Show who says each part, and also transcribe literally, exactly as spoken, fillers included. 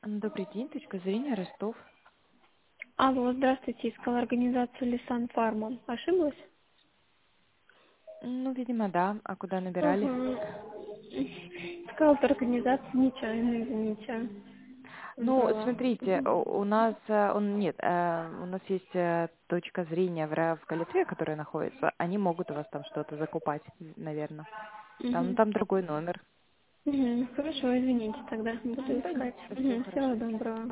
Speaker 1: Добрый день, точка зрения, Ростов.
Speaker 2: Алло, здравствуйте, искала организацию Лисан Фарма. Ошиблась?
Speaker 1: Ну, видимо, да. А куда набирали?
Speaker 2: Угу. Искала эту организацию, нечаянно, извините.
Speaker 1: Ну,
Speaker 2: Забыла.
Speaker 1: смотрите,
Speaker 2: Мгм.
Speaker 1: у у нас, э, он, нет, э, у нас есть э, точка зрения в, Ра- в Калитве, которая находится. Они могут у вас там что-то закупать, наверное. Там, ну,
Speaker 2: Мгм.
Speaker 1: там другой номер.
Speaker 2: Мгм. Хорошо, извините тогда, буду
Speaker 1: М, Да нет,
Speaker 2: искать.
Speaker 1: все
Speaker 2: Мгм.
Speaker 1: хорошо.
Speaker 2: Всего доброго.